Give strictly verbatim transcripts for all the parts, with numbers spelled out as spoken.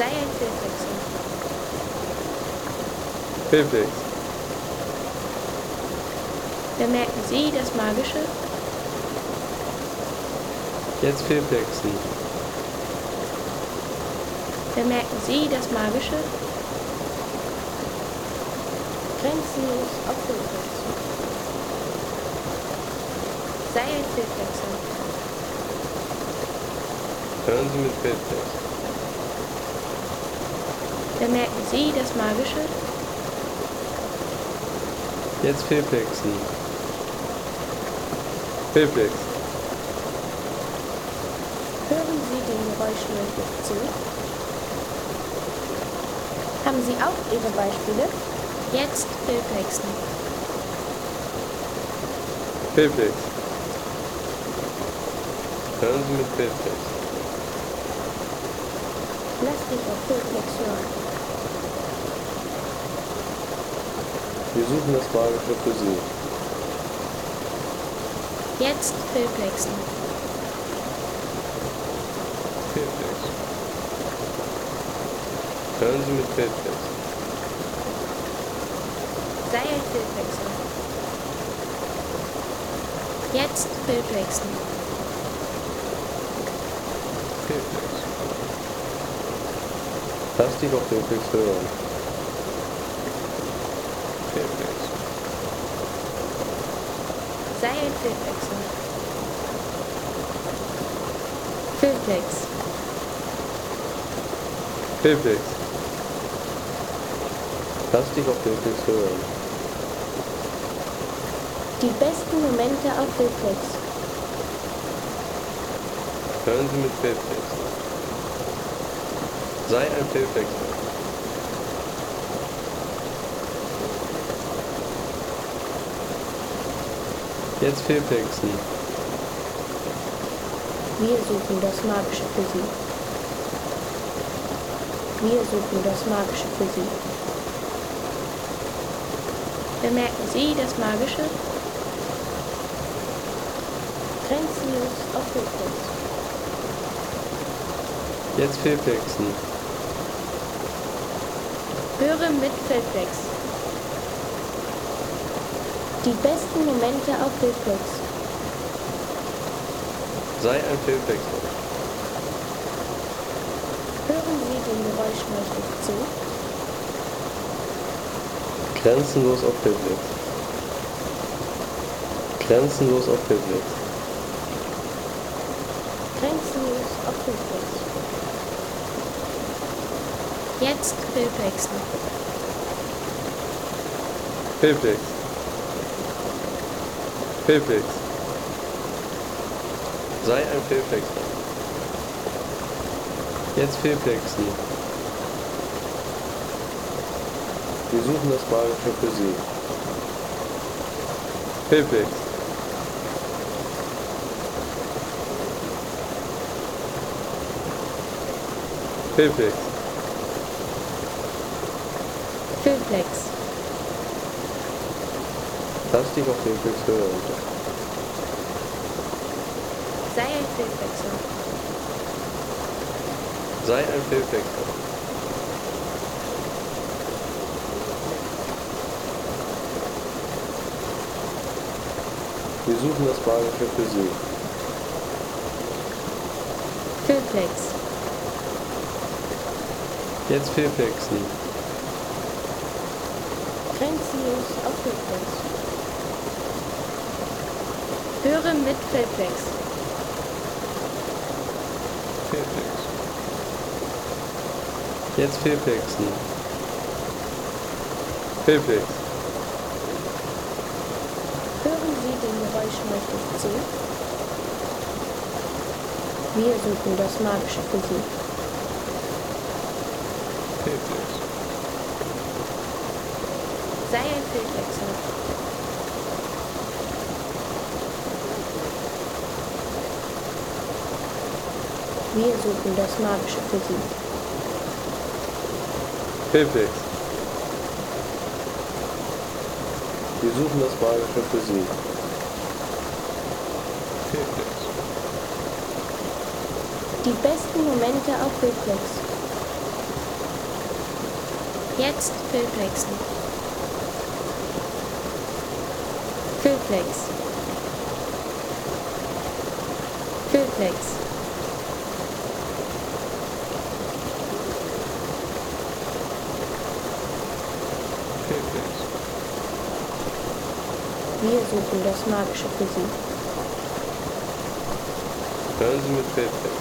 Sei ein Filmwechsel. Filmflex. Bemerken Sie das Magische? Jetzt Filmflexen. Bemerken Sie das Magische? Grenzenlos auf Filmflex. Sei ein Filmwechsel. Hören Sie mit Filmflex. Bemerken Sie das Magische? Jetzt Filmflexen. Filmflex. Hören Sie den Geräuschen richtig zu? Haben Sie auch Ihre Beispiele? Jetzt Filmwechsel. Filmflex. Hören Sie mit Filmflex. Lass dich auf Filmflex hören. Wir suchen das Magische für Sie. Jetzt Filmwechsel. Filmflex. Hören Sie mit Filmflex. Sei ein Filmwechsel. Jetzt Filmwechsel. Filmflex. Lass dich auf Filmflex hören. Filmflex. Sei ein Filmwechsel. Filmflex. Filmflex. Lass dich auf Filmflex hören. Die besten Momente auf Filmflex. Hören Sie mit Filmflex. Sei ein Filmflex. Jetzt Filmflexen. Wir suchen das Magische für Sie. Wir suchen das Magische für Sie. Bemerken Sie das Magische? Grenzenlos auf Filmflex. Jetzt Filmflexen. Höre mit Filmflex. Die besten Momente auf Filmflex. Sei ein Filmflex. Hören Sie den Geräuschen richtig zu? Grenzenlos auf Filmflex. Grenzenlos auf Filmflex. Grenzenlos auf Filmflex. Jetzt Filmflexen. Filmflex. Filmflex. Sei ein Filmflex. Jetzt Filmflexen. Wir suchen das Magische für Sie. Filmflex. Filmflex. Filmflex. Lass dich auf Filmflex hören. Sei ein Filmwechsel. Sei ein Filmflex. Wir suchen das Magische für Sie. Filmflex. Jetzt Filmflexen. Grenzenlos auf Filmflex. Höre mit Filmflex. Filmflex. Jetzt Filmflexen. Filmflex. Hören Sie den Geräuschen richtig zu? Wir suchen das Magische für Sie. Filmflex. Sei ein Filmwechsel. Wir suchen das Magische für Sie. Filmflex. Wir suchen das Magische für Sie. Filmflex. Die besten Momente auf Filmflex. Jetzt Bild wechseln. Filplex. Filplex. Filplex. Wir suchen das Magische für Sie. Hören Sie mit Filplex.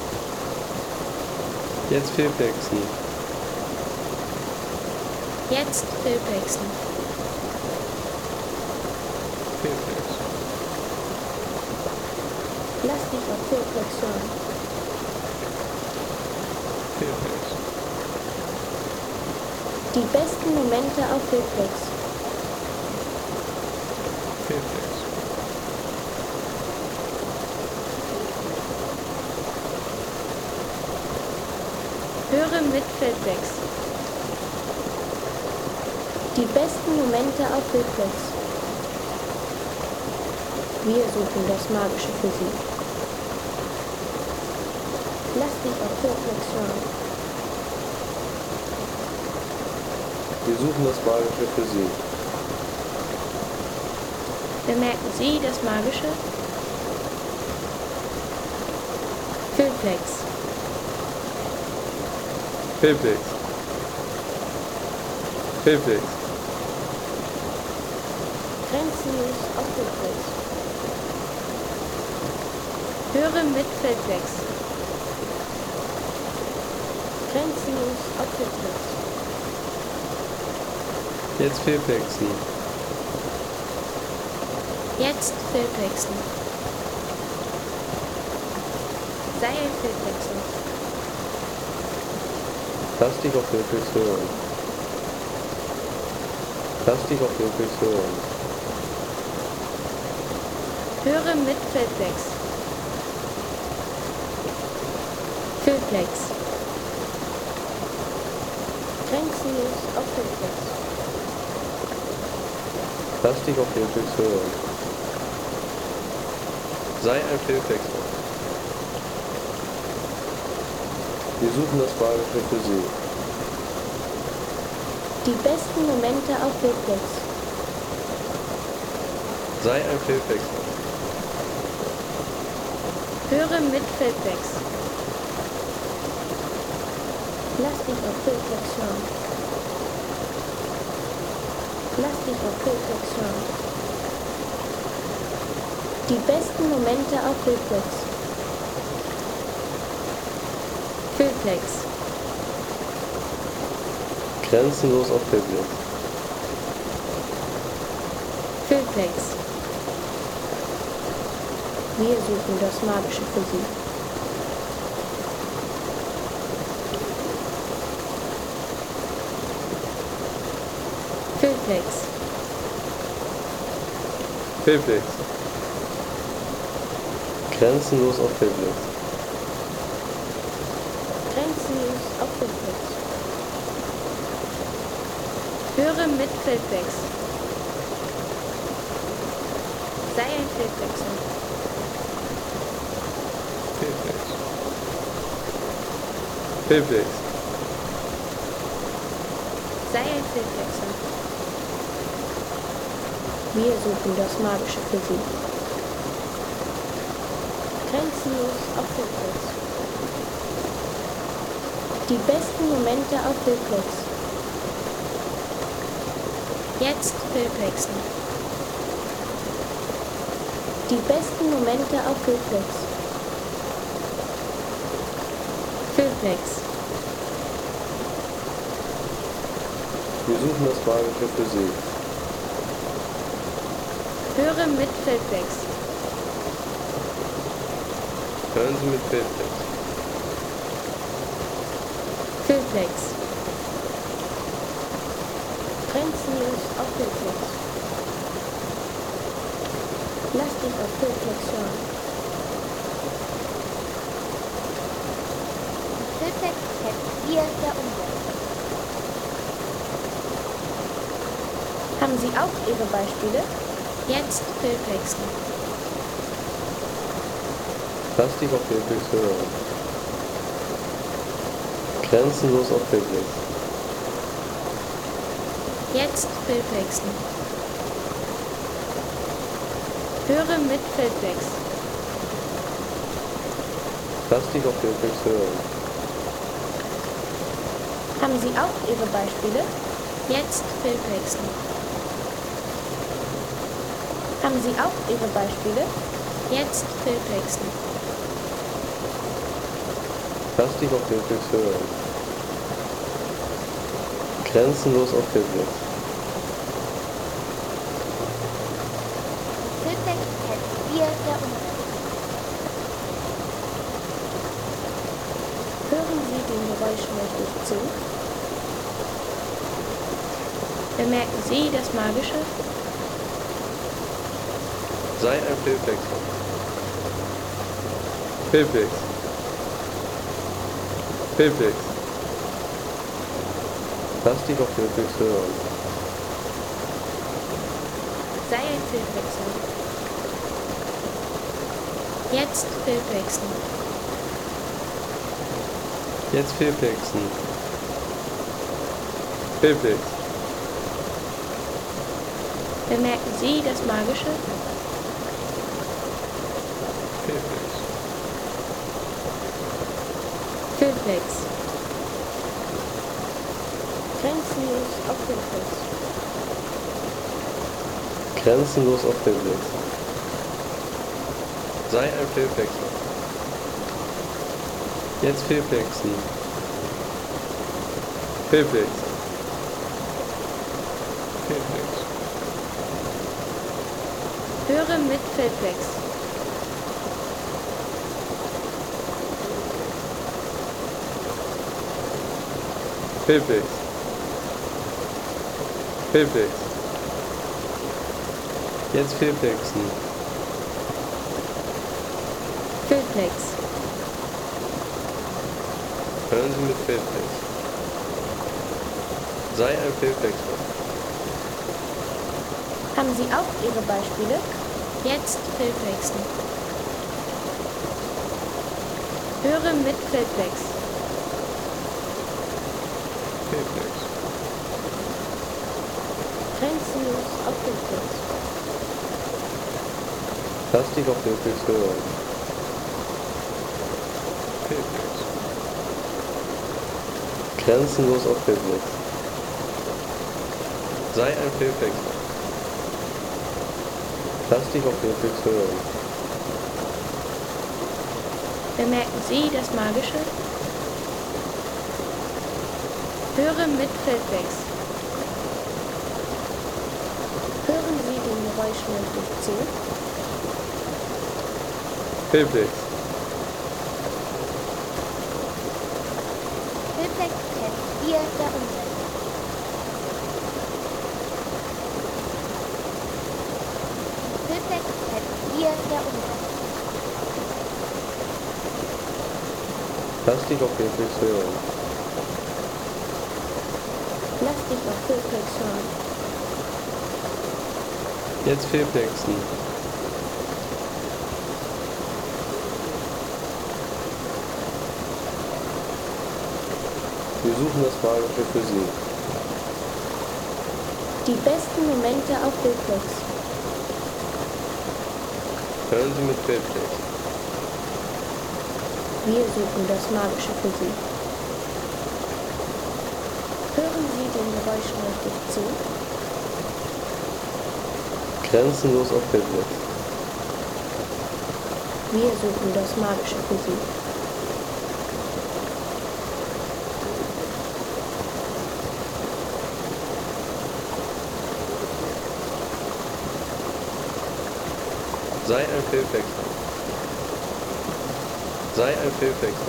Jetzt Filplexen. Jetzt Filplexen. Filplex. Lass dich auf Filplex hören. Filplex. Die besten Momente auf Filplex. Filplex. Höre mit Filplex. Die besten Momente auf Filplex. Wir suchen das Magische für Sie. Lass dich auf Filplex hören. Wir suchen das Magische für Sie. Bemerken Sie das Magische? Filplex. Filplex. Filplex. Grenzenlos auf Filplex. Höre mit Filplex. Grenzenlos auf Filplex. Jetzt Filplexen. Jetzt Filplexen. Sei ein Filplexer. Lass dich auf Filplex hören. Lass dich auf Filplex hören. Höre mit Filplex. Filplex. Grenzenlos auf Filplex. Lass dich auf Filplex hören. Sei ein Filplexer. Wir suchen das Magische für Sie. Die besten Momente auf Filplex. Sei ein Filplexer. Höre mit Filplex. Lass dich auf Filplex hören. Lass dich auf Filplex hören. Die besten Momente auf Filplex. Filplex. Grenzenlos auf Filplex. Filplex. Wir suchen das Magische für Sie. Filplex. Filplex. Grenzenlos auf Filplex. Grenzenlos auf Filplex. Höre mit Filplex. Sei ein Filplexer. Filplex. Filplex. Sei ein Filplexer. Wir suchen das Magische für Sie. Grenzenlos auf Filplex. Die besten Momente auf Filplex. Jetzt Filplexen. Die besten Momente auf Filplex. Filplex. Wir suchen das Magische für Sie. Höre mit Filplex. Hören Sie mit Filplex. Filplex. Grenzenlos auf Filplex. Lass dich auf Filplex hören. Filplex ist wir der Umwelt. Haben Sie auch Ihre Beispiele? Jetzt Filplexen. Lass dich auf Filplex hören. Grenzenlos auf Filplex. Jetzt Filtwechsel. Höre mit Filtwechsel. Plastik auf Filtwechsel hören. Haben Sie auch Ihre Beispiele? Jetzt Filtwechsel. Haben Sie auch Ihre Beispiele? Jetzt Filtwechsel. Plastik auf Filtwechsel hören. Grenzenlos auf Filtwechsel. Filtex Pet, wir der Umwelt. Hören Sie den Geräuschen richtig zu? Bemerken Sie das Magische? Sei ein Filmwechsel. Filmwechsel. Filmwechsel. Plastik auf Filtwechsel hören. Sei ein Filtwechsel. Jetzt Filtwechsel. Jetzt Filmwechsel. Filmwechsel. Bemerken Sie das Magische? Filmwechsel. Filtwechsel. Grenzenlos auf Filtwechsel. Grenzenlos auf Filtwechsel. Sei ein Filmwechsel. Jetzt Filmwechsel. Filmwechsel. Filmwechsel. Höre mit Filtwechsel. Filmwechsel. Filmwechsel. Jetzt Filmwechsel. Filtwechsel. Hören Sie mit Filmwechsel. Sei ein Filmwechsel. Haben Sie auch Ihre Beispiele? Jetzt Filtwechsel. Höre mit Filtwechsel. Filmwechsel. Grenzenlos auf Filtwechsel. Plastik auf Filtwechsel hören. Filmwechsel. Grenzenlos auf Filtwechsel. Sei ein Filmwechsel. Plastik auf Filtwechsel hören. Bemerken Sie das Magische? Höre mit Filtwechsel. Hören Sie den Geräuschen richtig zu? Filmwechsel. Filtex Pet, wir der Umwelt. Filtex Pet, wir der Umwelt. Plastik auf Filtwechsel hören. Plastik auf Filtwechsel hören. Jetzt Filmwechsel. Wir suchen das Magische für Sie. Die besten Momente auf Filtwechsel. Hören Sie mit Filmwechsel. Wir suchen das Magische für Sie. Hören Sie den Geräuschen richtig zu? Grenzenlos auf Filtwechsel. Wir suchen das Magische für Sie. Sei ein Filmwechsel. Sei ein Filmwechsel.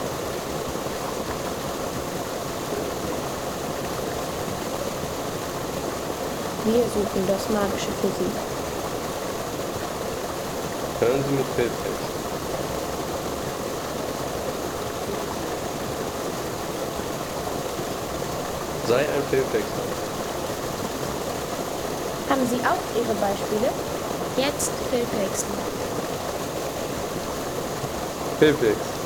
Wir suchen das Magische für Sie. Hören Sie mit Filmwechsel. Sei ein Filmwechsel. Haben Sie auch Ihre Beispiele? Jetzt Filtwechsel. Filmwechsel.